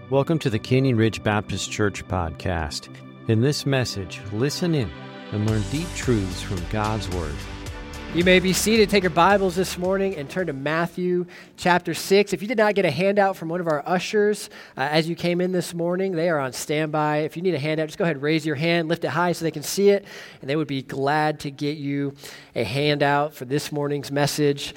Welcome to the Canyon Ridge Baptist Church podcast. In this message, listen in and learn deep truths from God's Word. You may be seated. Take your Bibles this morning and turn to Matthew chapter 6. If you did not get a handout from one of our ushers as you came in this morning, they are on standby. If you need a handout, just go ahead and raise your hand, lift it high so they can see it, and they would be glad to get you a handout for this morning's message.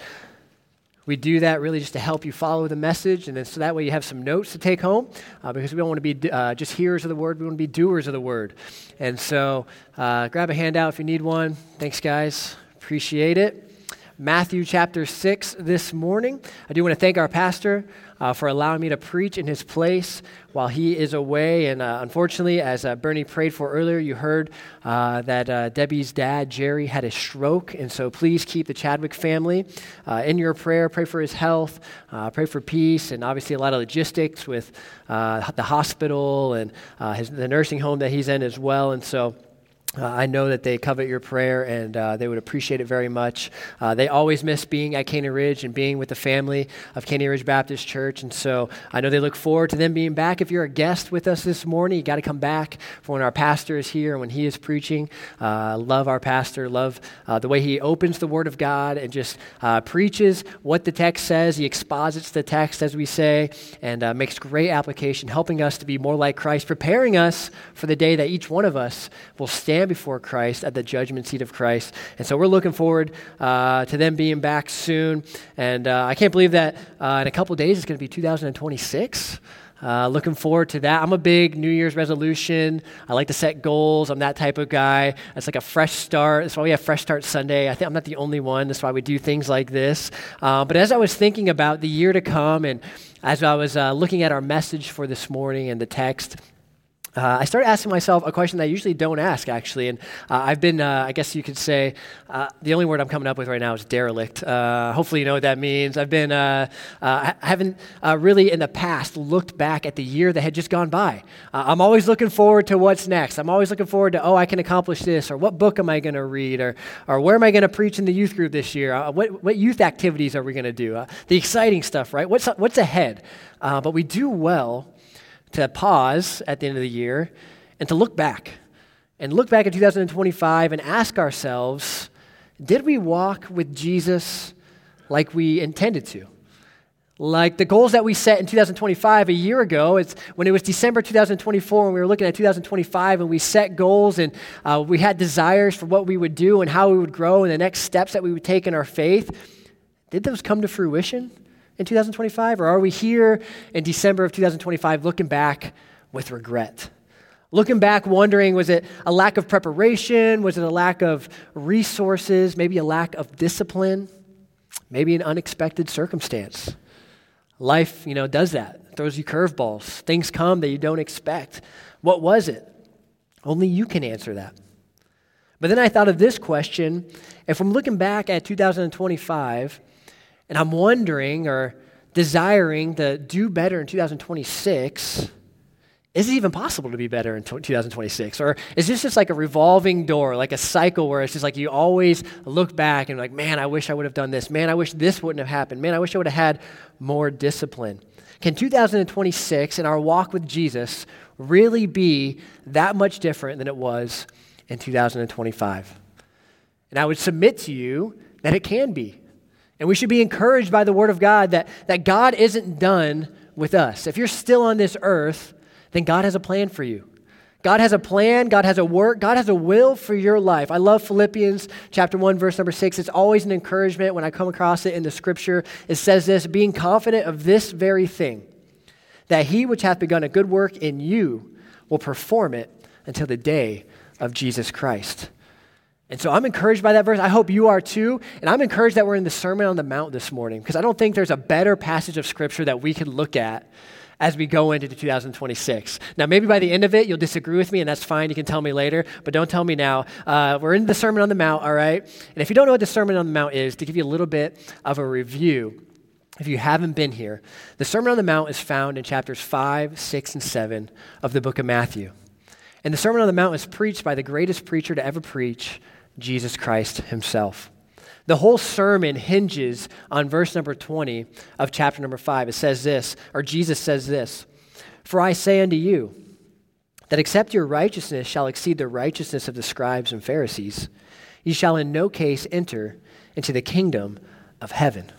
We do that really just to help you follow the message, and then so that way you have some notes to take home, because we don't want to be just hearers of the Word. We want to be doers of the Word. And so grab a handout if you need one. Thanks, guys. Appreciate it. Matthew chapter 6 this morning. I do want to thank our pastor for allowing me to preach in his place while he is away. And unfortunately, as Bernie prayed for earlier, you heard that Debbie's dad, Jerry, had a stroke. And so please keep the Chadwick family in your prayer. Pray for his health. Pray for peace. And obviously a lot of logistics with the hospital and the nursing home that he's in as well. And so I know that they covet your prayer, and they would appreciate it very much. They always miss being at Canyon Ridge and being with the family of Canyon Ridge Baptist Church, and so I know they look forward to them being back. If you're a guest with us this morning, you got to come back for when our pastor is here and when he is preaching. Love our pastor, love the way he opens the Word of God and just preaches what the text says. He exposits the text, as we say, and makes great application, helping us to be more like Christ, preparing us for the day that each one of us will stand before Christ at the judgment seat of Christ. And so we're looking forward to them being back soon. And I can't believe that in a couple of days it's going to be 2026. Looking forward to that. I'm a big New Year's resolution. I like to set goals. I'm that type of guy. It's like a fresh start. That's why we have Fresh Start Sunday. I think I'm not the only one. That's why we do things like this. But as I was thinking about the year to come, and as I was looking at our message for this morning and the text, I started asking myself a question that I usually don't ask, actually. And I've been, I guess you could say, the only word I'm coming up with right now is derelict. Hopefully you know what that means. I haven't really in the past looked back at the year that had just gone by. I'm always looking forward to what's next. I'm always looking forward to, I can accomplish this, or what book am I going to read, or where am I going to preach in the youth group this year? What youth activities are we going to do? The exciting stuff, right? What's ahead? But we do well to pause at the end of the year and to look back at 2025 and ask ourselves, did we walk with Jesus like we intended to? Like the goals that we set in 2025 a year ago, it's when it was December 2024 and we were looking at 2025 and we set goals and we had desires for what we would do and how we would grow and the next steps that we would take in our faith. Did those come to fruition in 2025? Or are we here in December of 2025 looking back with regret? Looking back wondering, was it a lack of preparation? Was it a lack of resources? Maybe a lack of discipline? Maybe an unexpected circumstance? Life, does that. Throws you curveballs. Things come that you don't expect. What was it? Only you can answer that. But then I thought of this question. If I'm looking back at 2025, and I'm wondering or desiring to do better in 2026, is it even possible to be better in 2026? Or is this just like a revolving door, like a cycle where it's just like you always look back and like, man, I wish I would have done this. Man, I wish this wouldn't have happened. Man, I wish I would have had more discipline. Can 2026 and our walk with Jesus really be that much different than it was in 2025? And I would submit to you that it can be. And we should be encouraged by the Word of God that God isn't done with us. If you're still on this earth, then God has a plan for you. God has a plan, God has a work, God has a will for your life. I love Philippians chapter 1, verse number 6. It's always an encouragement when I come across it in the Scripture. It says this, being confident of this very thing, that he which hath begun a good work in you will perform it until the day of Jesus Christ. And so I'm encouraged by that verse. I hope you are too. And I'm encouraged that we're in the Sermon on the Mount this morning because I don't think there's a better passage of Scripture that we could look at as we go into 2026. Now, maybe by the end of it, you'll disagree with me, and that's fine. You can tell me later, but don't tell me now. We're in the Sermon on the Mount, all right? And if you don't know what the Sermon on the Mount is, to give you a little bit of a review, if you haven't been here, the Sermon on the Mount is found in chapters 5, 6, and 7 of the book of Matthew. And the Sermon on the Mount is preached by the greatest preacher to ever preach, Jesus Christ himself. The whole sermon hinges on verse number 20 of chapter number 5. It says this, or Jesus says this, For I say unto you, that except your righteousness shall exceed the righteousness of the scribes and Pharisees, ye shall in no case enter into the kingdom of heaven.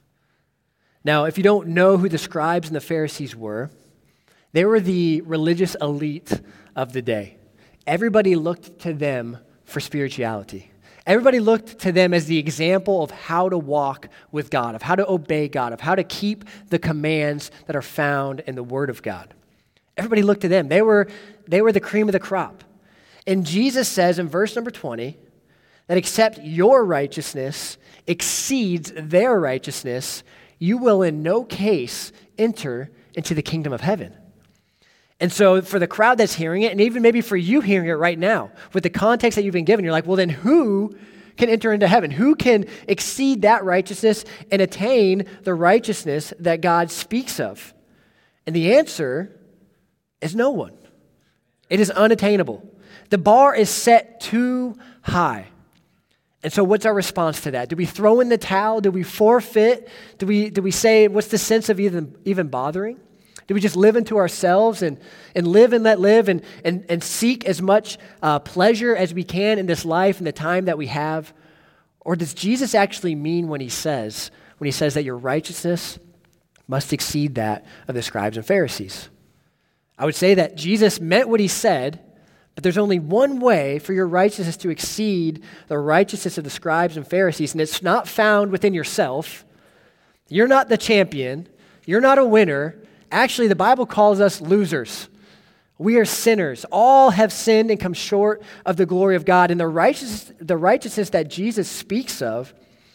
Now, if you don't know who the scribes and the Pharisees were, they were the religious elite of the day. Everybody looked to them for spirituality. Everybody looked to them as the example of how to walk with God, of how to obey God, of how to keep the commands that are found in the Word of God. Everybody looked to them. They were the cream of the crop. And Jesus says in verse number 20 that except your righteousness exceeds their righteousness, you will in no case enter into the kingdom of heaven. And so for the crowd that's hearing it, and even maybe for you hearing it right now, with the context that you've been given, you're like, well, then who can enter into heaven? Who can exceed that righteousness and attain the righteousness that God speaks of? And the answer is no one. It is unattainable. The bar is set too high. And so what's our response to that? Do we throw in the towel? Do we forfeit? Do we say, what's the sense of even bothering? Do we just live into ourselves and live and let live and seek as much pleasure as we can in this life and the time that we have? Or does Jesus actually mean when he says that your righteousness must exceed that of the scribes and Pharisees? I would say that Jesus meant what he said, but there's only one way for your righteousness to exceed the righteousness of the scribes and Pharisees, and it's not found within yourself. You're not the champion. You're not a winner. Actually, the Bible calls us losers. We are sinners. All have sinned and come short of the glory of God. And the righteousness that Jesus speaks of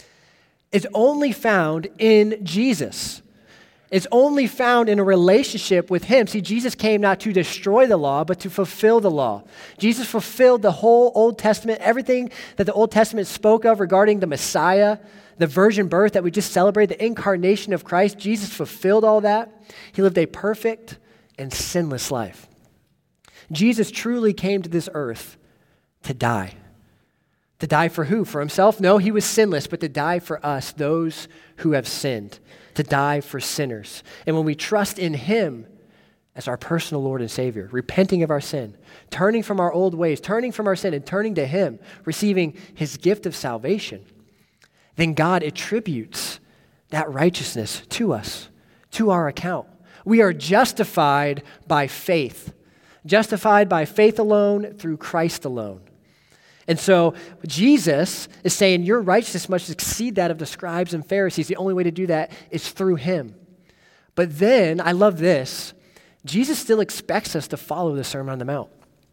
is only found in Jesus. It's only found in a relationship with him. See, Jesus came not to destroy the law, but to fulfill the law. Jesus fulfilled the whole Old Testament, everything that the Old Testament spoke of regarding the Messiah, the virgin birth that we just celebrated, the incarnation of Christ. Jesus fulfilled all that. He lived a perfect and sinless life. Jesus truly came to this earth to die. To die for who? For himself? No, he was sinless, but to die for us, those who have sinned. To die for sinners. And when we trust in him as our personal Lord and Savior, repenting of our sin, turning from our old ways, turning from our sin and turning to him, receiving his gift of salvation, then God attributes that righteousness to us, to our account. We are justified by faith. Justified by faith alone, through Christ alone. And so Jesus is saying your righteousness must exceed that of the scribes and Pharisees. The only way to do that is through him. But then, I love this, Jesus still expects us to follow the Sermon on the Mount.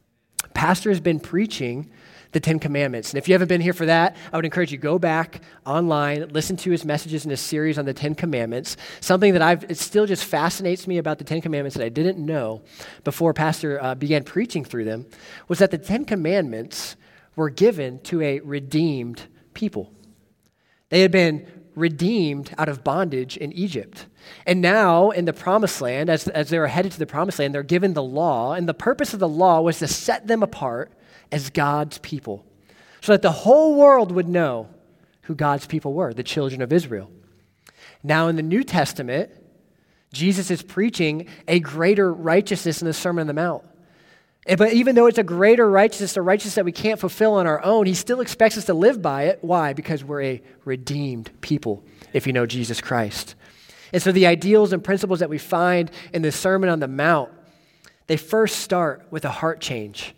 Pastor has been preaching the Ten Commandments. And if you haven't been here for that, I would encourage you to go back online, listen to his messages in his series on the Ten Commandments. Something that it still just fascinates me about the Ten Commandments that I didn't know before Pastor began preaching through them was that the Ten Commandments were given to a redeemed people. They had been redeemed out of bondage in Egypt. And now in the Promised Land, as they were headed to the Promised Land, they're given the law. And the purpose of the law was to set them apart as God's people, so that the whole world would know who God's people were, the children of Israel. Now in the New Testament, Jesus is preaching a greater righteousness in the Sermon on the Mount. But even though it's a greater righteousness, a righteousness that we can't fulfill on our own, he still expects us to live by it. Why? Because we're a redeemed people, if you know Jesus Christ. And so the ideals and principles that we find in the Sermon on the Mount, they first start with a heart change.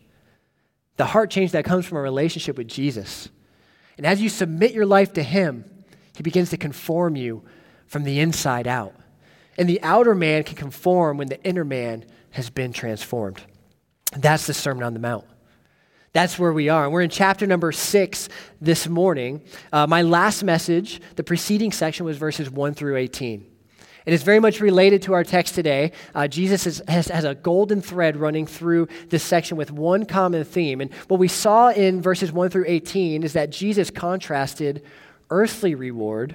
The heart change that comes from a relationship with Jesus. And as you submit your life to him, he begins to conform you from the inside out. And the outer man can conform when the inner man has been transformed. That's the Sermon on the Mount. That's where we are. And we're in chapter number 6 this morning. My last message, the preceding section, was verses 1 through 18. It is very much related to our text today. Jesus has a golden thread running through this section with one common theme. And what we saw in verses 1 through 18 is that Jesus contrasted earthly reward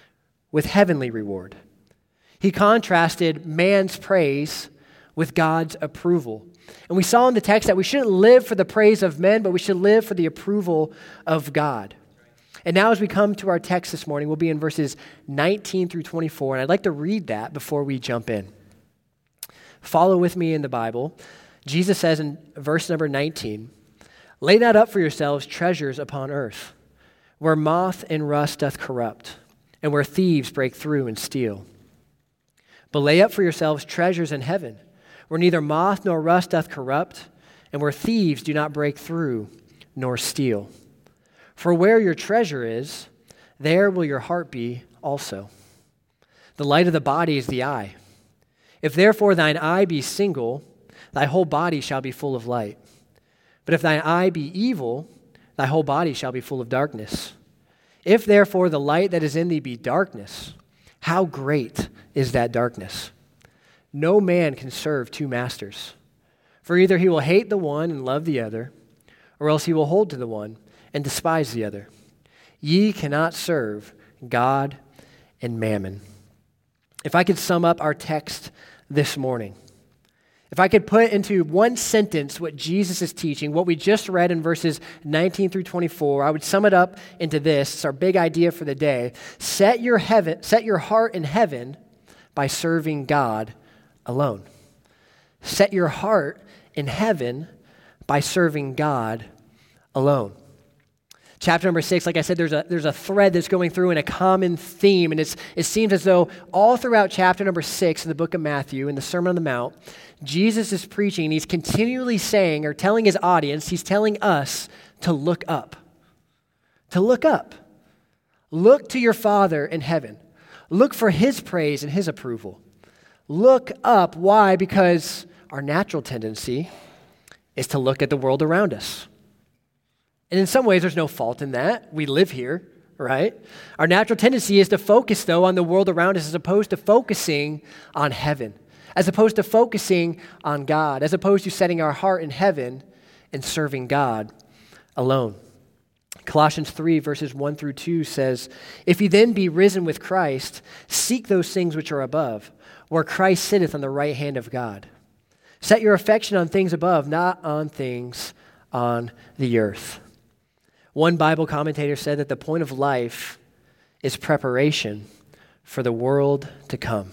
with heavenly reward. He contrasted man's praise with God's approval. And we saw in the text that we shouldn't live for the praise of men, but we should live for the approval of God. And now as we come to our text this morning, we'll be in verses 19 through 24, and I'd like to read that before we jump in. Follow with me in the Bible. Jesus says in verse number 19, "Lay not up for yourselves treasures upon earth, where moth and rust doth corrupt, and where thieves break through and steal. But lay up for yourselves treasures in heaven, where neither moth nor rust doth corrupt, and where thieves do not break through nor steal. For where your treasure is, there will your heart be also. The light of the body is the eye. If therefore thine eye be single, thy whole body shall be full of light. But if thine eye be evil, thy whole body shall be full of darkness. If therefore the light that is in thee be darkness, how great is that darkness? No man can serve two masters. For either he will hate the one and love the other, or else he will hold to the one and despise the other. Ye cannot serve God and mammon." If I could sum up our text this morning, if I could put into one sentence what Jesus is teaching, what we just read in verses 19 through 24, I would sum it up into this. It's our big idea for the day. Set your heart in heaven by serving God alone. Set your heart in heaven by serving God alone. Chapter number 6, like I said, there's a thread that's going through in a common theme, and it seems as though all throughout chapter number 6 in the book of Matthew, in the Sermon on the Mount, Jesus is preaching, and he's continually saying or telling his audience, he's telling us to look up. To look up. Look to your Father in heaven. Look for his praise and his approval. Look up. Why? Because our natural tendency is to look at the world around us. And in some ways, there's no fault in that. We live here, right? Our natural tendency is to focus, though, on the world around us as opposed to focusing on heaven, as opposed to focusing on God, as opposed to setting our heart in heaven and serving God alone. Colossians 3, verses 1 through 2 says, "If ye then be risen with Christ, seek those things which are above, where Christ sitteth on the right hand of God. Set your affection on things above, not on things on the earth." One Bible commentator said that the point of life is preparation for the world to come.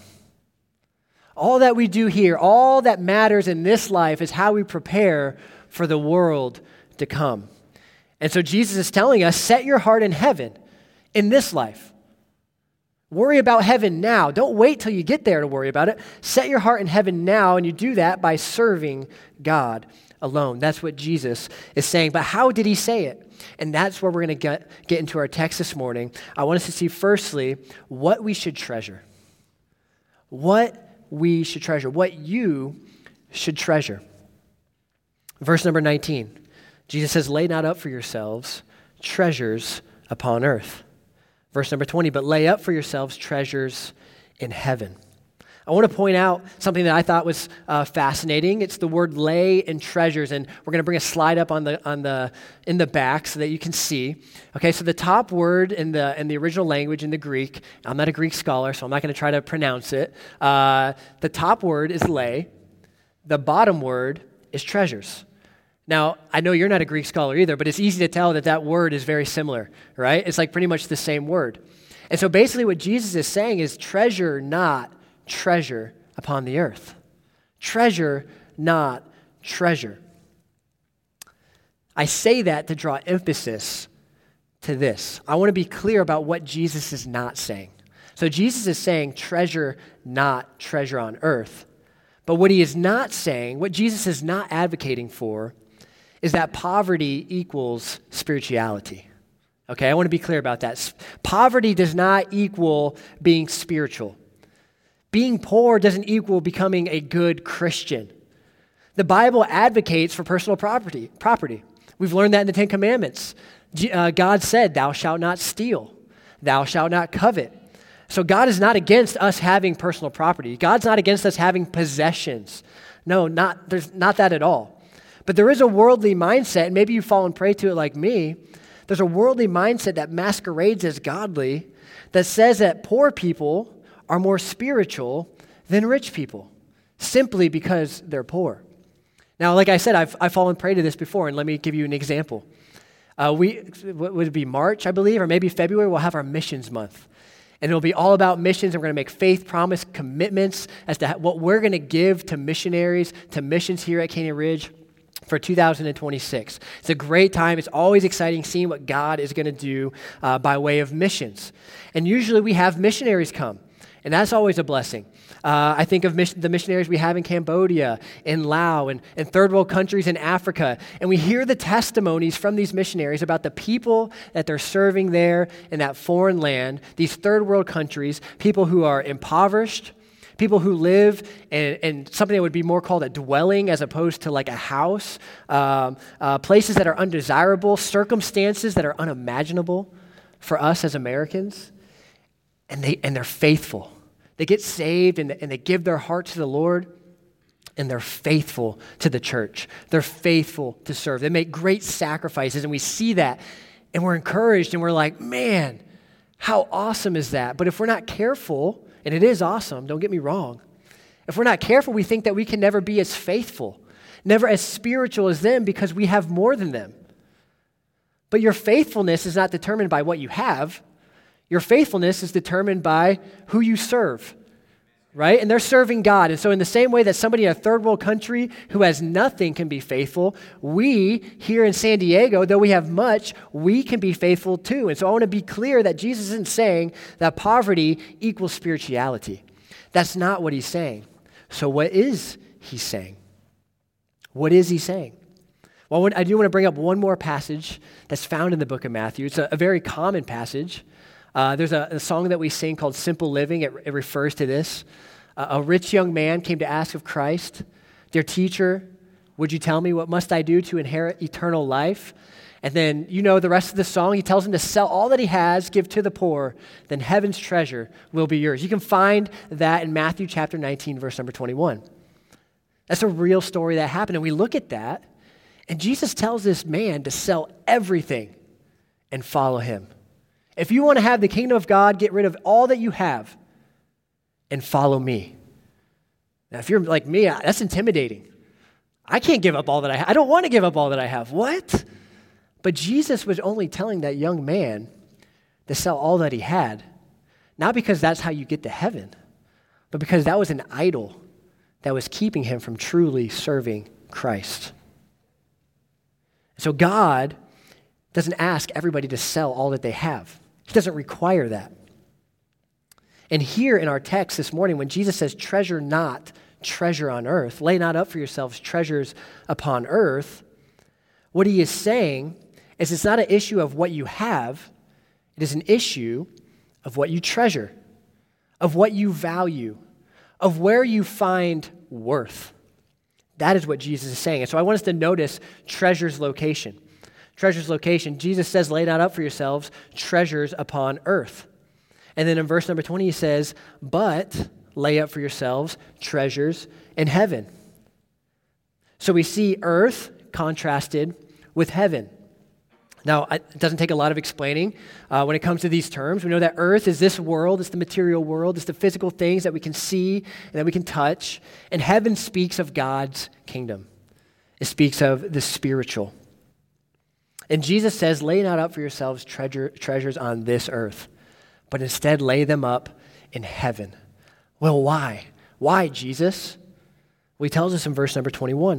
All that we do here, all that matters in this life is how we prepare for the world to come. And so Jesus is telling us, set your heart in heaven in this life. Worry about heaven now. Don't wait till you get there to worry about it. Set your heart in heaven now, and you do that by serving God alone. That's what Jesus is saying. But how did he say it? And that's where we're going to get into our text this morning. I want us to see, firstly, what we should treasure. What we should treasure. What you should treasure. Verse number 19. Jesus says, "Lay not up for yourselves treasures upon earth." Verse number 20, "But lay up for yourselves treasures in heaven." I want to point out something that I thought was fascinating. It's the word "lay" and "treasures," and we're going to bring a slide up in the back so that you can see. Okay, so the top word in the original language in the Greek. I'm not a Greek scholar, so I'm not going to try to pronounce it. The top word is "lay." The bottom word is "treasures." Now, I know you're not a Greek scholar either, but it's easy to tell that word is very similar, right? It's like pretty much the same word. And so basically what Jesus is saying is treasure not treasure upon the earth. Treasure not treasure. I say that to draw emphasis to this. I want to be clear about what Jesus is not saying. So Jesus is saying treasure not treasure on earth. But what he is not saying, what Jesus is not advocating for, is that poverty equals spirituality. Okay, I want to be clear about that. Poverty does not equal being spiritual. Being poor doesn't equal becoming a good Christian. The Bible advocates for personal property. We've learned that in the Ten Commandments. God said, "Thou shalt not steal. Thou shalt not covet." So God is not against us having personal property. God's not against us having possessions. No, there's not that at all. But there is a worldly mindset, and maybe you've fallen prey to it like me. There's a worldly mindset that masquerades as godly that says that poor people are more spiritual than rich people simply because they're poor. Now, like I said, I've fallen prey to this before, and let me give you an example. What would it be, March, I believe, or maybe February, we'll have our missions month. And it'll be all about missions. And we're going to make faith promise commitments as to what we're going to give to missionaries, to missions here at Canyon Ridge for 2026. It's a great time. It's always exciting seeing what God is going to do by way of missions. And usually we have missionaries come, and that's always a blessing. I think of the missionaries we have in Cambodia, in Laos, and third world countries in Africa. And we hear the testimonies from these missionaries about the people that they're serving there in that foreign land, these third world countries, people who are impoverished, people who live in something that would be more called a dwelling as opposed to like a house, places that are undesirable, circumstances that are unimaginable for us as Americans. And they're faithful. They get saved and they give their heart to the Lord, and they're faithful to the church. They're faithful to serve. They make great sacrifices, and we see that, and we're encouraged, and we're like, man, how awesome is that? But if we're not careful, and it is awesome, don't get me wrong, if we're not careful, we think that we can never be as faithful, never as spiritual as them because we have more than them. But your faithfulness is not determined by what you have. Your faithfulness is determined by who you serve, right? And they're serving God. And so in the same way that somebody in a third world country who has nothing can be faithful, we here in San Diego, though we have much, we can be faithful too. And so I want to be clear that Jesus isn't saying that poverty equals spirituality. That's not what he's saying. So what is he saying? What is he saying? Well, I do want to bring up one more passage that's found in the book of Matthew. It's a very common passage. There's a song that we sing called Simple Living. It refers to this. A rich young man came to ask of Christ, "Dear teacher, would you tell me what must I do to inherit eternal life?" And then, you know the rest of the song. He tells him to sell all that he has, give to the poor, then heaven's treasure will be yours. You can find that in Matthew chapter 19, verse number 21. That's a real story that happened. And we look at that, and Jesus tells this man to sell everything and follow him. If you want to have the kingdom of God, get rid of all that you have and follow me. Now, if you're like me, that's intimidating. I can't give up all that I have. I don't want to give up all that I have. What? But Jesus was only telling that young man to sell all that he had, not because that's how you get to heaven, but because that was an idol that was keeping him from truly serving Christ. So God doesn't ask everybody to sell all that they have. He doesn't require that. And here in our text this morning, when Jesus says, treasure not treasure on earth, lay not up for yourselves treasures upon earth, what he is saying is it's not an issue of what you have, it is an issue of what you treasure, of what you value, of where you find worth. That is what Jesus is saying. And so I want us to notice treasure's location. Treasure's location. Jesus says, lay not up for yourselves treasures upon earth. And then in verse number 20, he says, but lay up for yourselves treasures in heaven. So we see earth contrasted with heaven. Now, it doesn't take a lot of explaining when it comes to these terms. We know that earth is this world, it's the material world, it's the physical things that we can see and that we can touch. And heaven speaks of God's kingdom. It speaks of the spiritual. And Jesus says, lay not up for yourselves treasures on this earth, but instead lay them up in heaven. Well, why? Why, Jesus? Well, he tells us in verse number 21.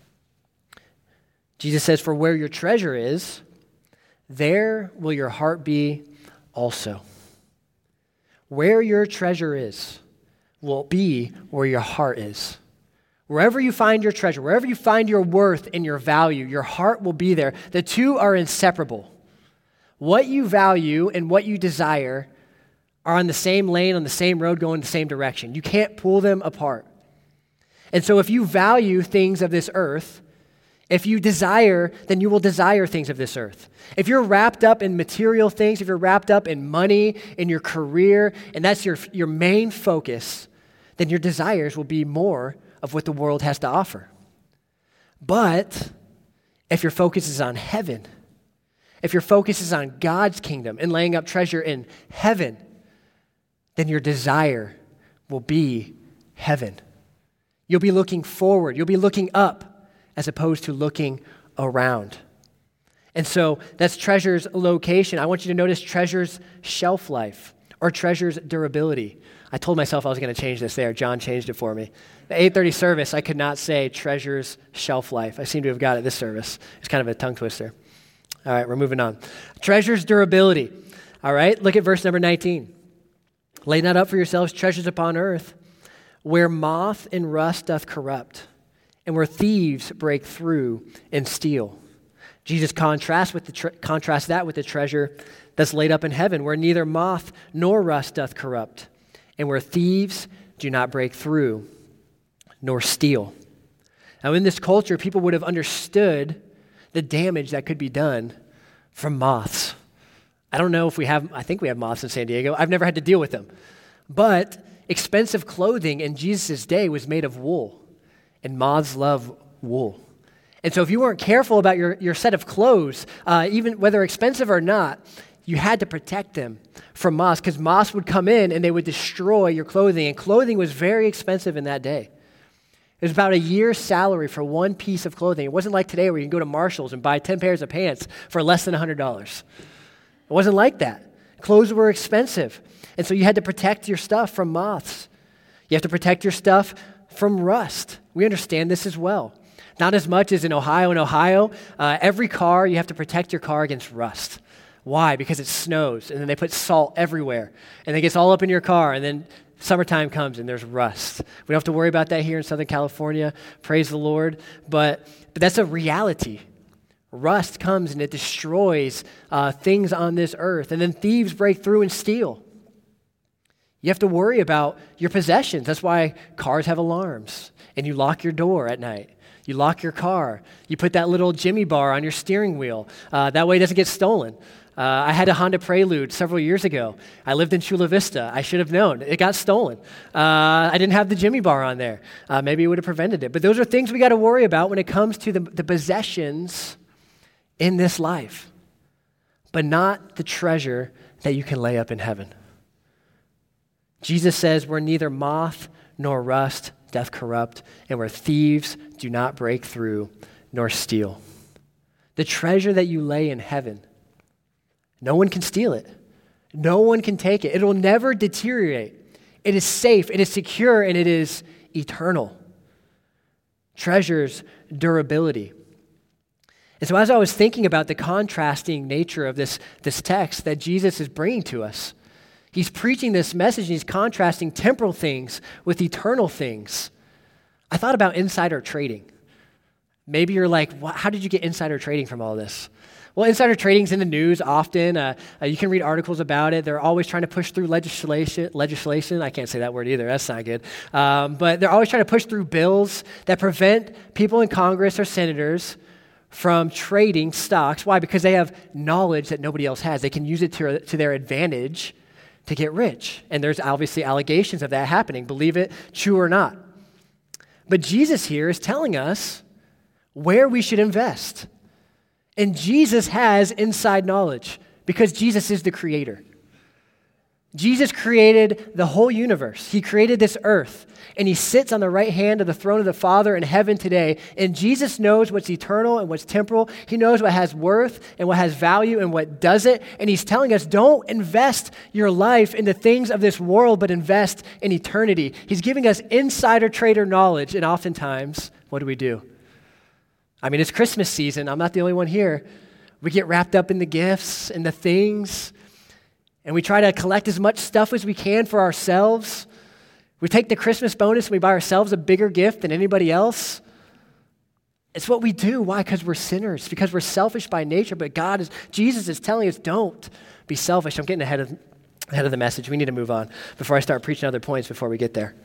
Jesus says, for where your treasure is, there will your heart be also. Where your treasure is will be where your heart is. Wherever you find your treasure, wherever you find your worth and your value, your heart will be there. The two are inseparable. What you value and what you desire are on the same lane, on the same road, going the same direction. You can't pull them apart. And so if you value things of this earth, if you desire, then you will desire things of this earth. If you're wrapped up in material things, if you're wrapped up in money, in your career, and that's your main focus, then your desires will be more of what the world has to offer. But if your focus is on heaven, if your focus is on God's kingdom and laying up treasure in heaven, then your desire will be heaven. You'll be looking forward. You'll be looking up as opposed to looking around. And so that's treasure's location. I want you to notice treasure's shelf life or treasures durability? I told myself I was going to change this there. John changed it for me. The 8:30 service, I could not say treasures shelf life. I seem to have got it this service. It's kind of a tongue twister. All right, we're moving on. Treasures durability. All right, look at verse number 19. Lay not up for yourselves treasures upon earth, where moth and rust doth corrupt, and where thieves break through and steal. Jesus contrasts that with the treasure that's laid up in heaven, where neither moth nor rust doth corrupt, and where thieves do not break through nor steal. Now, in this culture, people would have understood the damage that could be done from moths. I don't know if I think we have moths in San Diego. I've never had to deal with them. But expensive clothing in Jesus' day was made of wool, and moths love wool. And so if you weren't careful about your set of clothes, even whether expensive or not, you had to protect them from moths, because moths would come in and they would destroy your clothing, and clothing was very expensive in that day. It was about a year's salary for one piece of clothing. It wasn't like today where you can go to Marshall's and buy 10 pairs of pants for less than $100. It wasn't like that. Clothes were expensive, and so you had to protect your stuff from moths. You have to protect your stuff from rust. We understand this as well. Not as much as in Ohio. In Ohio, every car, you have to protect your car against rust. Why? Because it snows, and then they put salt everywhere, and it gets all up in your car, and then summertime comes, and there's rust. We don't have to worry about that here in Southern California. Praise the Lord. But that's a reality. Rust comes, and it destroys things on this earth, and then thieves break through and steal. You have to worry about your possessions. That's why cars have alarms, and you lock your door at night. You lock your car. You put that little Jimmy bar on your steering wheel. That way it doesn't get stolen. I had a Honda Prelude several years ago. I lived in Chula Vista. I should have known. It got stolen. I didn't have the Jimmy bar on there. Maybe it would have prevented it. But those are things we got to worry about when it comes to the possessions in this life, but not the treasure that you can lay up in heaven. Jesus says, where neither moth nor rust doth corrupt, and where thieves do not break through nor steal. The treasure that you lay in heaven, no one can steal it. No one can take it. It will never deteriorate. It is safe, it is secure, and it is eternal. Treasures durability. And so as I was thinking about the contrasting nature of this text that Jesus is bringing to us, he's preaching this message and he's contrasting temporal things with eternal things. I thought about insider trading. Maybe you're like, how did you get insider trading from all this? Well, insider trading's in the news often. You can read articles about it. They're always trying to push through legislation. I can't say that word either. That's not good. But they're always trying to push through bills that prevent people in Congress or senators from trading stocks. Why? Because they have knowledge that nobody else has. They can use it to their advantage to get rich. And there's obviously allegations of that happening. Believe it, true or not. But Jesus here is telling us where we should invest. And Jesus has inside knowledge because Jesus is the creator. Jesus created the whole universe. He created this earth, and he sits on the right hand of the throne of the Father in heaven today. And Jesus knows what's eternal and what's temporal. He knows what has worth and what has value and what doesn't. And he's telling us, don't invest your life in the things of this world, but invest in eternity. He's giving us insider trader knowledge, and oftentimes, what do? I mean, it's Christmas season. I'm not the only one here. We get wrapped up in the gifts and the things, and we try to collect as much stuff as we can for ourselves. We take the Christmas bonus and we buy ourselves a bigger gift than anybody else. It's what we do. Why? Because we're sinners, because we're selfish by nature, but Jesus is telling us, don't be selfish. I'm getting ahead of the message. We need to move on before I start preaching other points before we get there.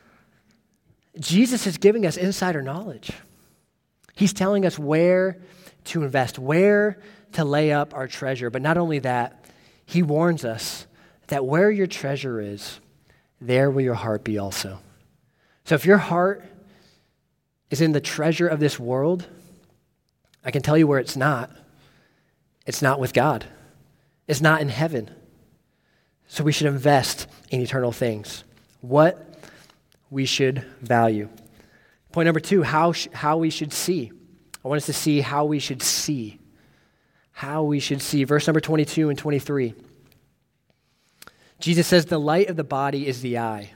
Jesus is giving us insider knowledge. He's telling us where to invest, where to lay up our treasure. But not only that, he warns us that where your treasure is, there will your heart be also. So if your heart is in the treasure of this world, I can tell you where it's not. It's not with God. It's not in heaven. So we should invest in eternal things. What we should value. Point number 2, how we should see. I want us to see how we should see. How we should see. Verse number 22 and 23. Jesus says, the light of the body is the eye.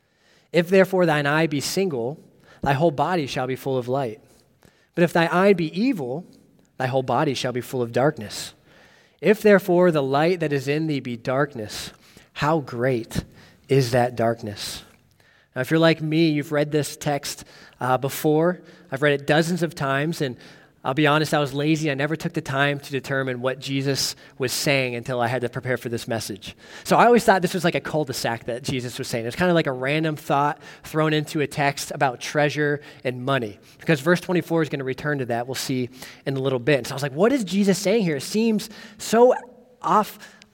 If therefore thine eye be single, thy whole body shall be full of light. But if thy eye be evil, thy whole body shall be full of darkness. If therefore the light that is in thee be darkness, how great is that darkness? Now, if you're like me, you've read this text before. I've read it dozens of times, and I'll be honest, I was lazy. I never took the time to determine what Jesus was saying until I had to prepare for this message. So I always thought this was like a cul-de-sac that Jesus was saying. It's kind of like a random thought thrown into a text about treasure and money, because verse 24 is going to return to that. We'll see in a little bit. And so I was like, what is Jesus saying here? It seems so off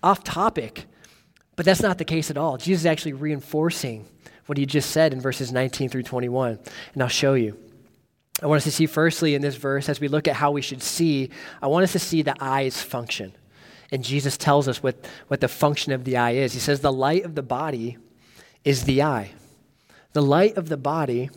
topic, but that's not the case at all. Jesus is actually reinforcing what he just said in verses 19 through 21, and I'll show you. I want us to see firstly in this verse, as we look at how we should see, I want us to see the eye's function. And Jesus tells us what the function of the eye is. He says the light of the body is the eye. The light of the body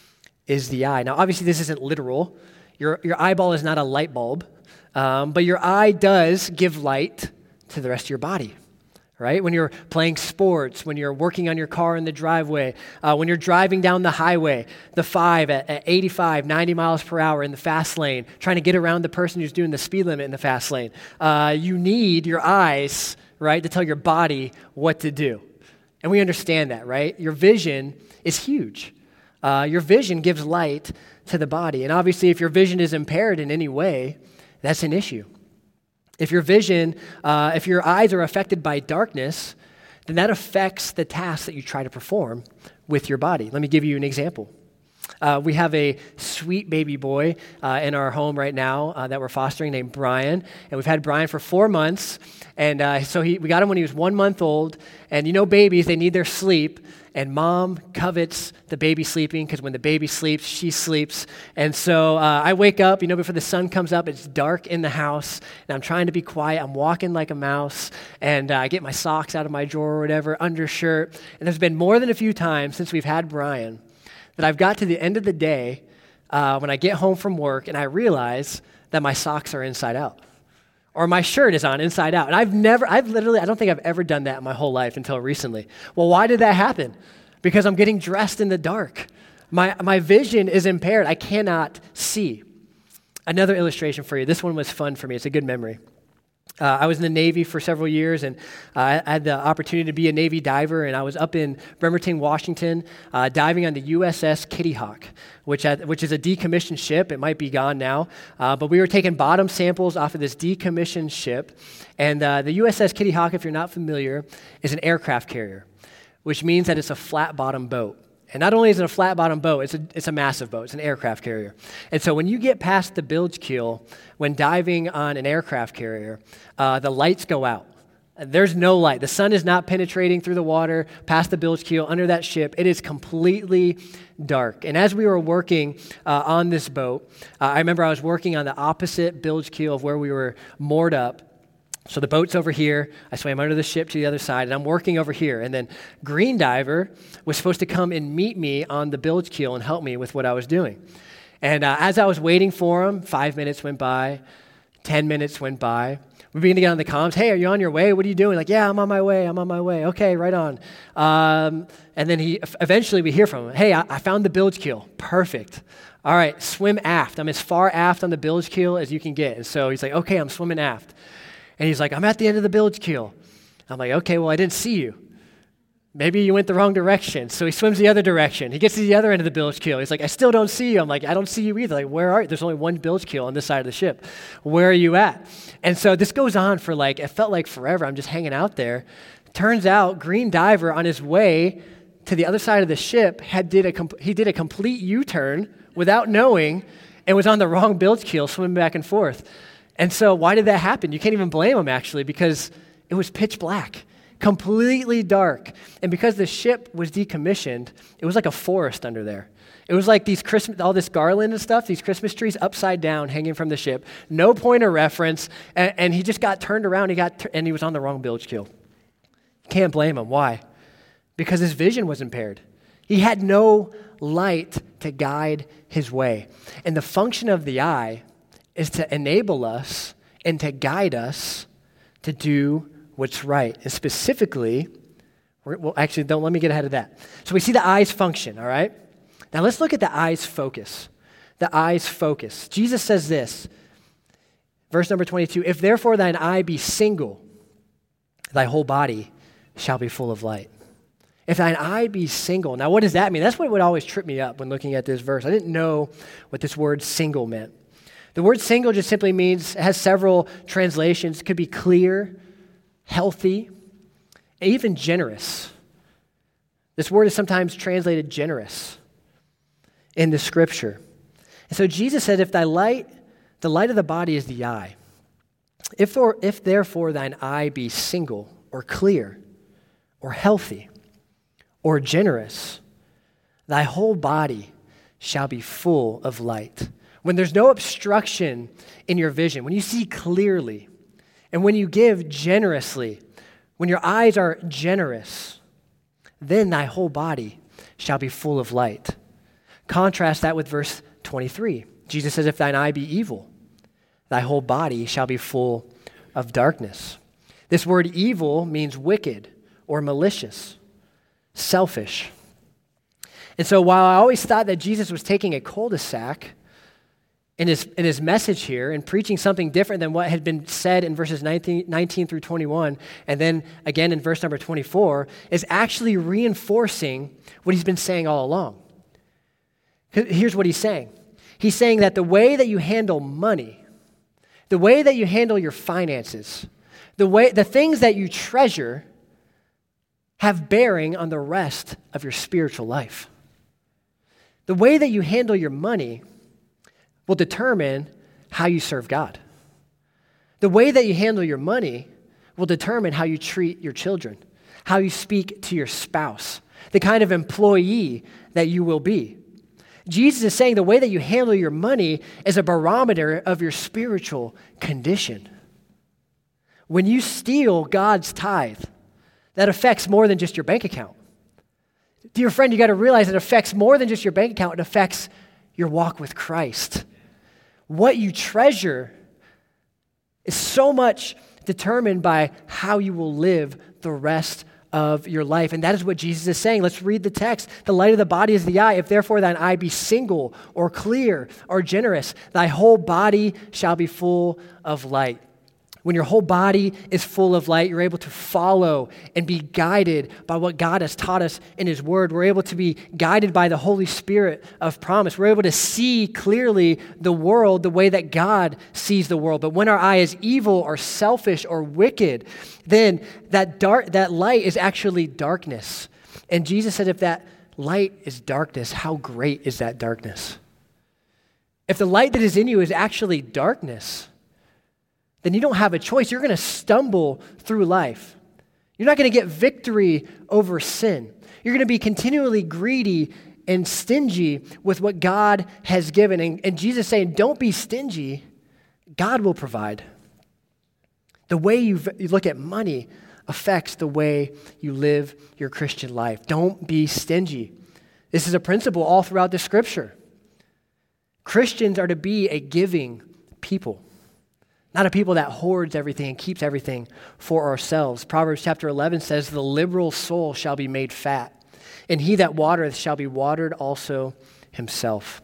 is the eye. Now, obviously, this isn't literal. Your eyeball is not a light bulb, but your eye does give light to the rest of your body. Right? When you're playing sports, when you're working on your car in the driveway, when you're driving down the highway, the 5 at 85, 90 miles per hour in the fast lane, trying to get around the person who's doing the speed limit in the fast lane, you need your eyes, right, to tell your body what to do. And we understand that, right? Your vision is huge. Your vision gives light to the body. And obviously, if your vision is impaired in any way, that's an issue. If your vision, if your eyes are affected by darkness, then that affects the tasks that you try to perform with your body. Let me give you an example. We have a sweet baby boy in our home right now that we're fostering named Brian, and we've had Brian for 4 months, and so we got him when he was 1 month old, and you know babies, they need their sleep, and mom covets the baby sleeping because when the baby sleeps, she sleeps. And so I wake up, before the sun comes up, it's dark in the house, and I'm trying to be quiet. I'm walking like a mouse, and I get my socks out of my drawer or whatever, undershirt. And there's been more than a few times since we've had Brian that I've got to the end of the day when I get home from work, and I realize that my socks are inside out. Or my shirt is on inside out. And I don't think I've ever done that in my whole life until recently. Well, why did that happen? Because I'm getting dressed in the dark. My vision is impaired. I cannot see. Another illustration for you. This one was fun for me. It's a good memory. I was in the Navy for several years, and I had the opportunity to be a Navy diver, and I was up in Bremerton, Washington, diving on the USS Kitty Hawk, which is a decommissioned ship. It might be gone now, but we were taking bottom samples off of this decommissioned ship, and the USS Kitty Hawk, if you're not familiar, is an aircraft carrier, which means that it's a flat-bottom boat. And not only is it a flat-bottom boat, it's a massive boat. It's an aircraft carrier. And so when you get past the bilge keel, when diving on an aircraft carrier, the lights go out. There's no light. The sun is not penetrating through the water, past the bilge keel, under that ship. It is completely dark. And as we were working on this boat, I remember I was working on the opposite bilge keel of where we were moored up. So the boat's over here, I swam under the ship to the other side, and I'm working over here. And then Green Diver was supposed to come and meet me on the bilge keel and help me with what I was doing. And as I was waiting for him, 5 minutes went by, 10 minutes went by. We began to get on the comms. Hey, are you on your way? What are you doing? Like, yeah, I'm on my way. Okay, right on. And then eventually we hear from him. Hey, I found the bilge keel. Perfect. All right, swim aft. I'm as far aft on the bilge keel as you can get. And so he's like, okay, I'm swimming aft. And he's like, I'm at the end of the bilge keel. I'm like, okay, well, I didn't see you. Maybe you went the wrong direction. So he swims the other direction. He gets to the other end of the bilge keel. He's like, I still don't see you. I'm like, I don't see you either. Like, where are you? There's only one bilge keel on this side of the ship. Where are you at? And so this goes on for it felt like forever. I'm just hanging out there. Turns out Green Diver on his way to the other side of the ship did a complete U-turn without knowing and was on the wrong bilge keel swimming back and forth. And so why did that happen? You can't even blame him, actually, because it was pitch black, completely dark. And because the ship was decommissioned, it was like a forest under there. It was like all this garland and stuff, these Christmas trees upside down hanging from the ship. No point of reference. And he just got turned around. And he was on the wrong bilge keel. Can't blame him. Why? Because his vision was impaired. He had no light to guide his way. And the function of the eye is to enable us and to guide us to do what's right, and specifically Well, actually, don't let me get ahead of that. So we see the eye's function, all right? Now let's look at the eye's focus. The eye's focus. Jesus says this, verse number 22, if therefore thine eye be single, thy whole body shall be full of light. If thine eye be single. Now what does that mean? That's what would always trip me up when looking at this verse. I didn't know what this word single meant. The word single just simply means, it has several translations. It could be clear, healthy, even generous. This word is sometimes translated generous in the scripture. And so Jesus said, if the light of the body is the eye, if therefore thine eye be single or clear or healthy or generous, thy whole body shall be full of light. When there's no obstruction in your vision, when you see clearly, and when you give generously, when your eyes are generous, then thy whole body shall be full of light. Contrast that with verse 23. Jesus says, if thine eye be evil, thy whole body shall be full of darkness. This word evil means wicked or malicious, selfish. And so while I always thought that Jesus was taking a cul-de-sac in his message here and preaching something different than what had been said in verses 19 through 21, and then again in verse number 24, is actually reinforcing what he's been saying all along. Here's what he's saying. He's saying that the way that you handle money, the way that you handle your finances, the things that you treasure have bearing on the rest of your spiritual life. The way that you handle your money will determine how you serve God. The way that you handle your money will determine how you treat your children, how you speak to your spouse, the kind of employee that you will be. Jesus is saying the way that you handle your money is a barometer of your spiritual condition. When you steal God's tithe, that affects more than just your bank account. Dear friend, you got to realize it affects more than just your bank account. It affects your walk with Christ. What you treasure is so much determined by how you will live the rest of your life. And that is what Jesus is saying. Let's read the text. The light of the body is the eye. If therefore thine eye be single or clear or generous, thy whole body shall be full of light. When your whole body is full of light, you're able to follow and be guided by what God has taught us in his word. We're able to be guided by the Holy Spirit of promise. We're able to see clearly the world the way that God sees the world. But when our eye is evil or selfish or wicked, then that light is actually darkness. And Jesus said, if that light is darkness, how great is that darkness? If the light that is in you is actually darkness, then you don't have a choice. You're going to stumble through life. You're not going to get victory over sin. You're going to be continually greedy and stingy with what God has given. And Jesus is saying, don't be stingy. God will provide. The way you look at money affects the way you live your Christian life. Don't be stingy. This is a principle all throughout the scripture. Christians are to be a giving people. Not a people that hoards everything and keeps everything for ourselves. Proverbs chapter 11 says, the liberal soul shall be made fat, and he that watereth shall be watered also himself.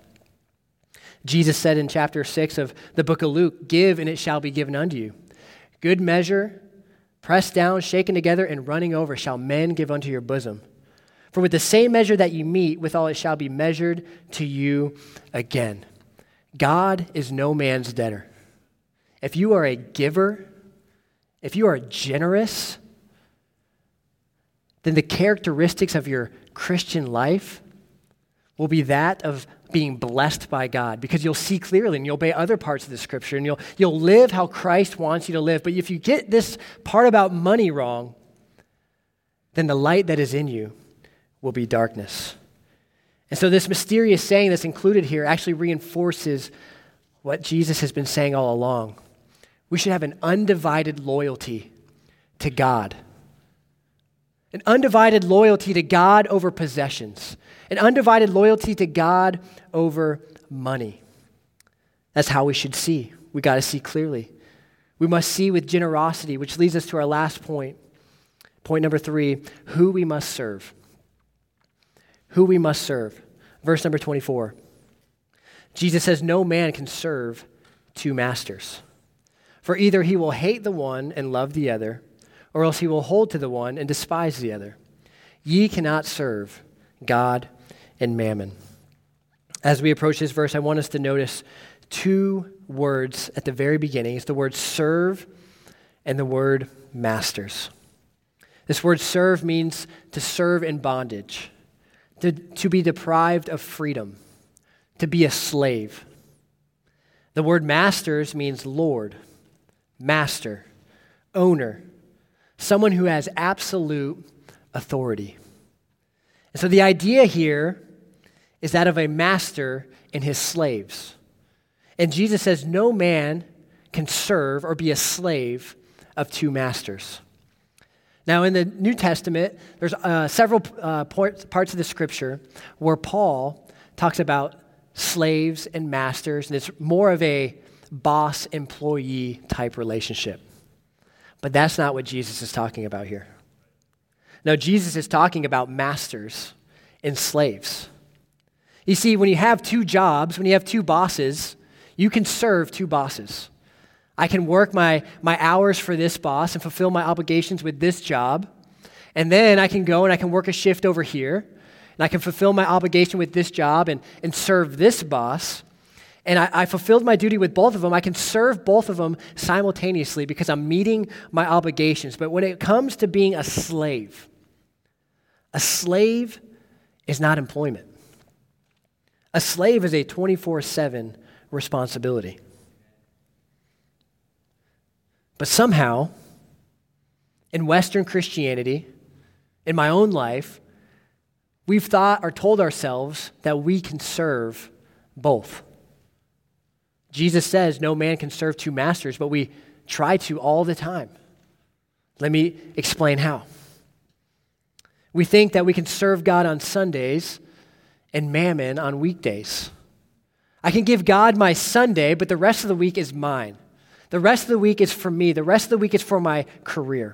Jesus said in chapter 6 of the book of Luke, give and it shall be given unto you. Good measure, pressed down, shaken together, and running over shall men give unto your bosom. For with the same measure that you meet, withal it shall be measured to you again. God is no man's debtor. If you are a giver, if you are generous, then the characteristics of your Christian life will be that of being blessed by God, because you'll see clearly and you'll obey other parts of the scripture and you'll live how Christ wants you to live. But if you get this part about money wrong, then the light that is in you will be darkness. And so this mysterious saying that's included here actually reinforces what Jesus has been saying all along. We should have an undivided loyalty to God. An undivided loyalty to God over possessions. An undivided loyalty to God over money. That's how we should see. We got to see clearly. We must see with generosity, which leads us to our last point Point number 3, who we must serve. Who we must serve. Verse number 24. Jesus says, no man can serve two masters. For either he will hate the one and love the other, or else he will hold to the one and despise the other. Ye cannot serve God and mammon. As we approach this verse, I want us to notice two words at the very beginning. It's the word serve and the word masters. This word serve means to serve in bondage, to be deprived of freedom, to be a slave. The word masters means Lord, master, owner, someone who has absolute authority. And so the idea here is that of a master and his slaves. And Jesus says no man can serve or be a slave of two masters. Now, in the New Testament, there's several parts of the scripture where Paul talks about slaves and masters, and it's more of a boss-employee type relationship. But that's not what Jesus is talking about here. No, Jesus is talking about masters and slaves. You see, when you have two jobs, when you have two bosses, you can serve two bosses. I can work my hours for this boss and fulfill my obligations with this job, and then I can go and I can work a shift over here, and I can fulfill my obligation with this job and serve this boss, and I fulfilled my duty with both of them. I can serve both of them simultaneously because I'm meeting my obligations. But when it comes to being a slave is not employment. A slave is a 24/7 responsibility. But somehow, in Western Christianity, in my own life, we've thought or told ourselves that we can serve both. Jesus says no man can serve two masters, but we try to all the time. Let me explain how. We think that we can serve God on Sundays and mammon on weekdays. I can give God my Sunday, but the rest of the week is mine. The rest of the week is for me. The rest of the week is for my career.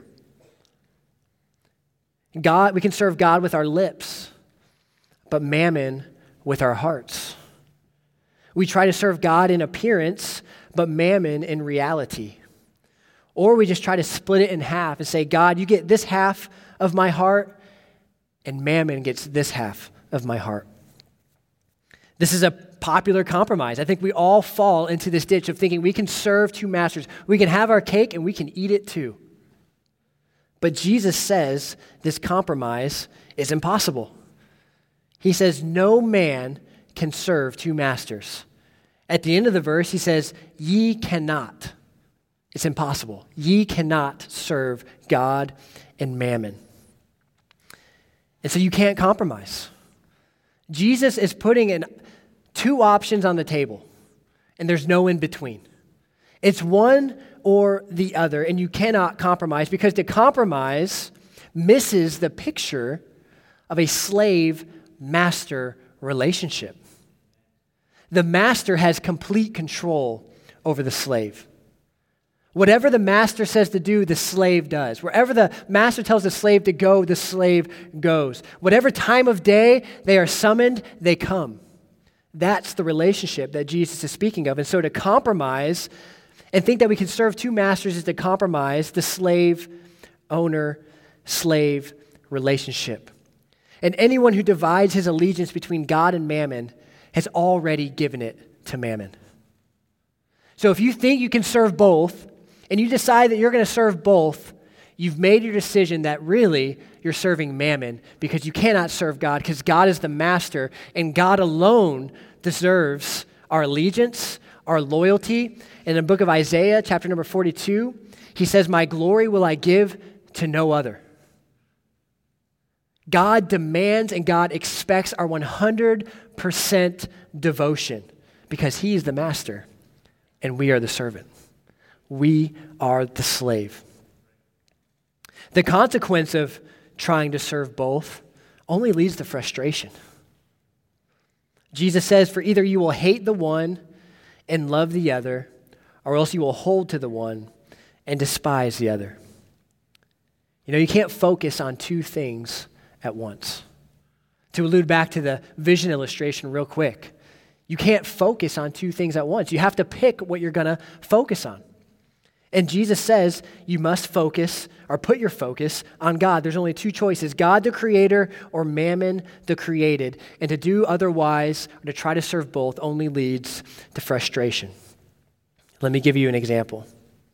We can serve God with our lips, but mammon with our hearts. We try to serve God in appearance, but mammon in reality. Or we just try to split it in half and say, God, you get this half of my heart, and mammon gets this half of my heart. This is a popular compromise. I think we all fall into this ditch of thinking we can serve two masters. We can have our cake and we can eat it too. But Jesus says this compromise is impossible. He says no man can serve two masters. At the end of the verse, he says, ye cannot. It's impossible. Ye cannot serve God and mammon. And so you can't compromise. Jesus is putting two options on the table, and there's no in between. It's one or the other, and you cannot compromise because to compromise misses the picture of a slave-master relationship. The master has complete control over the slave. Whatever the master says to do, the slave does. Wherever the master tells the slave to go, the slave goes. Whatever time of day they are summoned, they come. That's the relationship that Jesus is speaking of. And so to compromise and think that we can serve two masters is to compromise the slave-owner-slave relationship. And anyone who divides his allegiance between God and mammon has already given it to mammon. So if you think you can serve both, and you decide that you're going to serve both, you've made your decision that really you're serving mammon because you cannot serve God because God is the master and God alone deserves our allegiance, our loyalty. In the book of Isaiah, chapter number 42, he says, my glory will I give to no other. God demands and God expects our 100% devotion because he is the master and we are the servant. We are the slave. The consequence of trying to serve both only leads to frustration. Jesus says, for either you will hate the one and love the other, or else you will hold to the one and despise the other. You know, you can't focus on two things at once. To allude back to the vision illustration real quick, you can't focus on two things at once. You have to pick what you're going to focus on. And Jesus says you must focus or put your focus on God. There's only two choices, God the creator or mammon the created. And to do otherwise or to try to serve both only leads to frustration. Let me give you an example.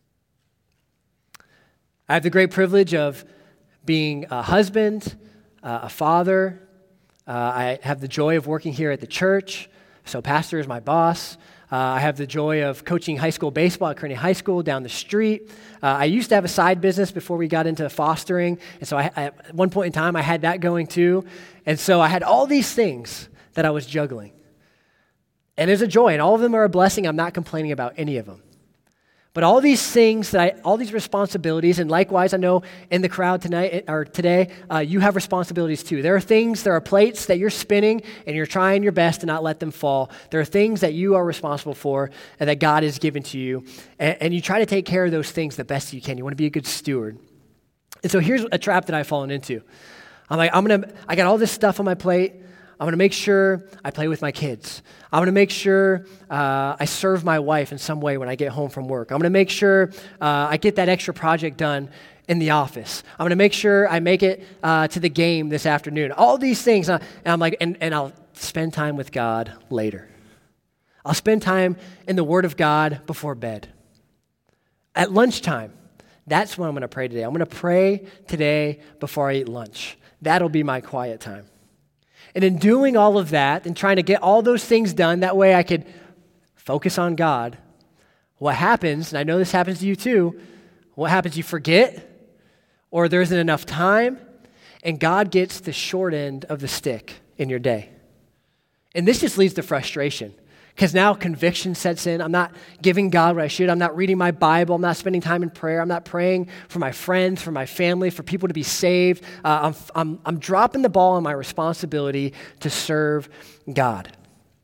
I have the great privilege of being a husband, a father. I have the joy of working here at the church. So pastor is my boss. I have the joy of coaching high school baseball at Kearney High School down the street. I used to have a side business before we got into fostering. And so at one point in time, I had that going too. And so I had all these things that I was juggling. And there's a joy, and all of them are a blessing. I'm not complaining about any of them. But all these things, all these responsibilities, and likewise, I know in the crowd tonight or today, you have responsibilities too. There are plates that you're spinning, and you're trying your best to not let them fall. There are things that you are responsible for and that God has given to you, and you try to take care of those things the best you can. You want to be a good steward. And so here's a trap that I've fallen into. I'm like, I got all this stuff on my plate. I'm going to make sure I play with my kids. I'm going to make sure I serve my wife in some way when I get home from work. I'm going to make sure I get that extra project done in the office. I'm going to make sure I make it to the game this afternoon. All these things. And I'm like, and I'll spend time with God later. I'll spend time in the Word of God before bed. At lunchtime, that's when I'm going to pray today. I'm going to pray today before I eat lunch. That'll be my quiet time. And in doing all of that and trying to get all those things done, that way I could focus on God, what happens, and I know this happens to you too, what happens, you forget, or there isn't enough time, and God gets the short end of the stick in your day. And this just leads to frustration, because now conviction sets in. I'm not giving God what I should. I'm not reading my Bible. I'm not spending time in prayer. I'm not praying for my friends, for my family, for people to be saved. I'm dropping the ball on my responsibility to serve God.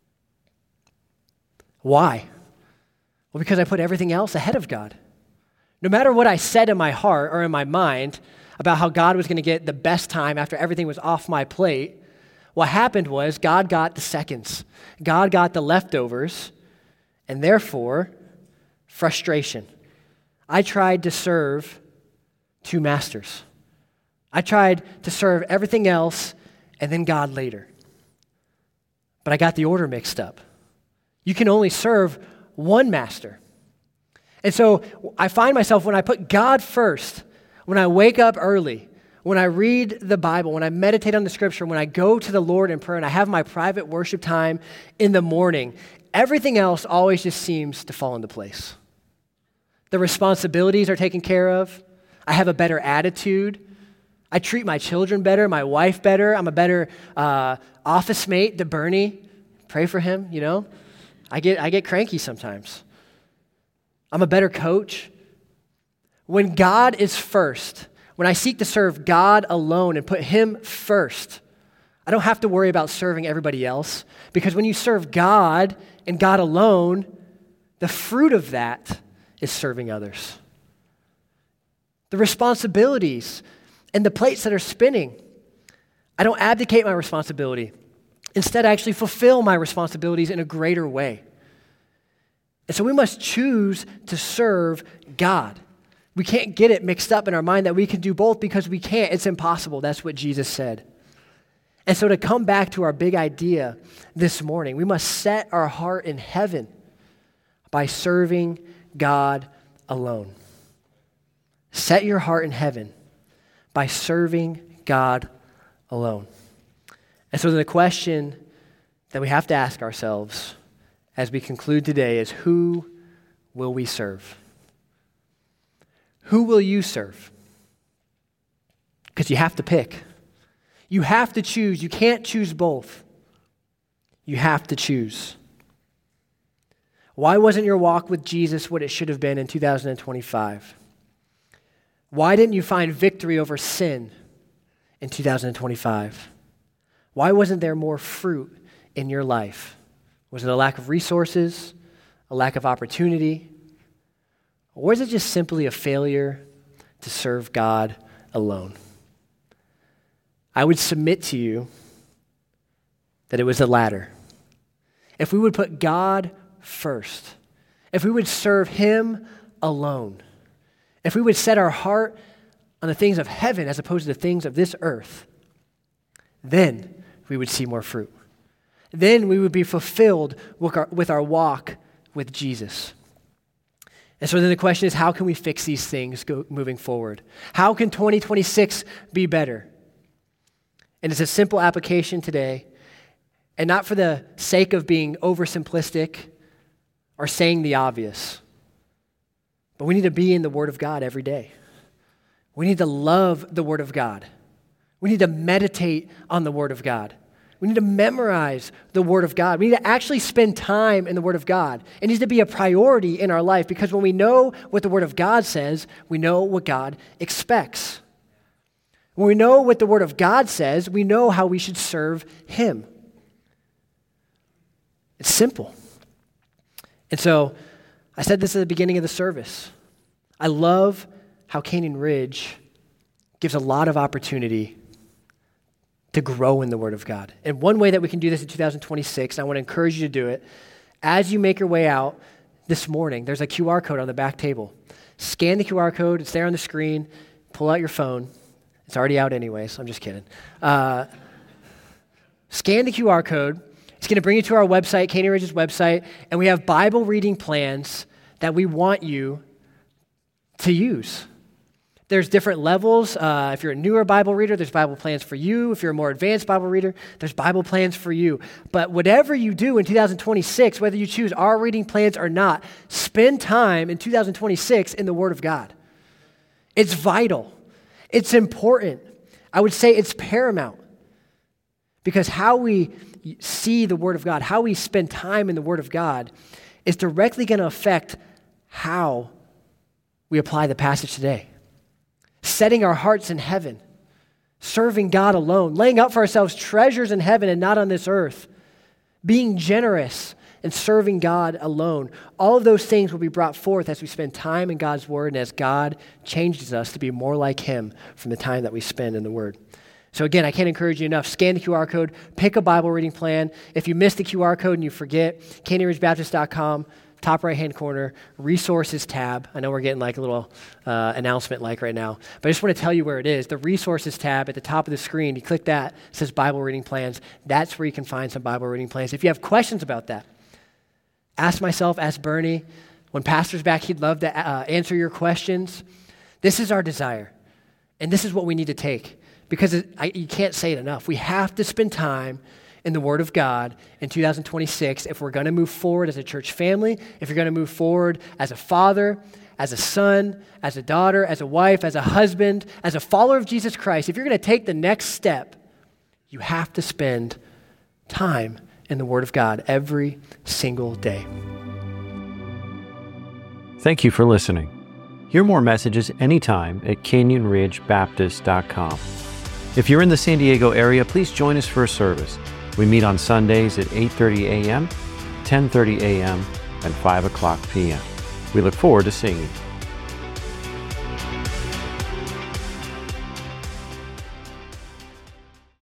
Why? Well, because I put everything else ahead of God. No matter what I said in my heart or in my mind about how God was going to get the best time after everything was off my plate, what happened was God got the seconds. God got the leftovers, and therefore, frustration. I tried to serve two masters. I tried to serve everything else and then God later. But I got the order mixed up. You can only serve one master. And so I find myself, when I put God first, when I wake up early, when I read the Bible, when I meditate on the Scripture, when I go to the Lord in prayer and I have my private worship time in the morning, everything else always just seems to fall into place. The responsibilities are taken care of. I have a better attitude. I treat my children better, my wife better. I'm a better office mate to Bernie. Pray for him, you know. I get cranky sometimes. I'm a better coach. When God is first, when I seek to serve God alone and put Him first, I don't have to worry about serving everybody else, because when you serve God and God alone, the fruit of that is serving others. The responsibilities and the plates that are spinning, I don't abdicate my responsibility. Instead, I actually fulfill my responsibilities in a greater way. And so we must choose to serve God. We can't get it mixed up in our mind that we can do both, because we can't. It's impossible. That's what Jesus said. And so to come back to our big idea this morning, we must set our heart in heaven by serving God alone. Set your heart in heaven by serving God alone. And so the question that we have to ask ourselves as we conclude today is, who will we serve? Who will you serve? Because you have to pick. You have to choose. You can't choose both. You have to choose. Why wasn't your walk with Jesus what it should have been in 2025? Why didn't you find victory over sin in 2025? Why wasn't there more fruit in your life? Was it a lack of resources, a lack of opportunity? Or is it just simply a failure to serve God alone. I would submit to you that it was the latter. If we would put God first, if we would serve him alone, if we would set our heart on the things of heaven as opposed to the things of this earth, then we would see more fruit. Then we would be fulfilled with our walk with Jesus. And so then the question is, how can we fix these things moving forward? How can 2026 be better? And it's a simple application today, and not for the sake of being oversimplistic or saying the obvious, but we need to be in the Word of God every day. We need to love the Word of God. We need to meditate on the Word of God. We need to memorize the Word of God. We need to actually spend time in the Word of God. It needs to be a priority in our life, because when we know what the Word of God says, we know what God expects. When we know what the Word of God says, we know how we should serve him. It's simple. And so I said this at the beginning of the service. I love how Canyon Ridge gives a lot of opportunity to grow in the Word of God. And one way that we can do this in 2026, and I want to encourage you to do it, as you make your way out this morning, there's a QR code on the back table. Scan the QR code. It's there on the screen. Pull out your phone. It's already out anyway, so I'm just kidding. Scan the QR code. It's going to bring you to our website, Canyon Ridge's website, and we have Bible reading plans that we want you to use. There's different levels. If you're a newer Bible reader, there's Bible plans for you. If you're a more advanced Bible reader, there's Bible plans for you. But whatever you do in 2026, whether you choose our reading plans or not, spend time in 2026 in the Word of God. It's vital. It's important. I would say it's paramount, because how we see the Word of God, how we spend time in the Word of God, is directly going to affect how we apply the passage today. Setting our hearts in heaven, serving God alone, laying up for ourselves treasures in heaven and not on this earth, being generous and serving God alone. All of those things will be brought forth as we spend time in God's Word and as God changes us to be more like him from the time that we spend in the Word. So again, I can't encourage you enough. Scan the QR code, pick a Bible reading plan. If you miss the QR code and you forget, canyonridgebaptist.com, top right-hand corner, resources tab. I know we're getting like a little announcement like right now, but I just want to tell you where it is. The resources tab at the top of the screen, you click that, it says Bible reading plans. That's where you can find some Bible reading plans. If you have questions about that, ask myself, ask Bernie. When Pastor's back, he'd love to answer your questions. This is our desire, and this is what we need to take, because you can't say it enough. We have to spend time in the Word of God in 2026 if we're going to move forward as a church family, if you're going to move forward as a father, as a son, as a daughter, as a wife, as a husband, as a follower of Jesus Christ. If you're going to take the next step, you have to spend time in the Word of God every single day. Thank you for listening. Hear more messages anytime at canyonridgebaptist.com. If you're in the San Diego area, please join us for a service. We meet on Sundays at 8:30 a.m., 10:30 a.m., and 5 o'clock p.m. We look forward to seeing you.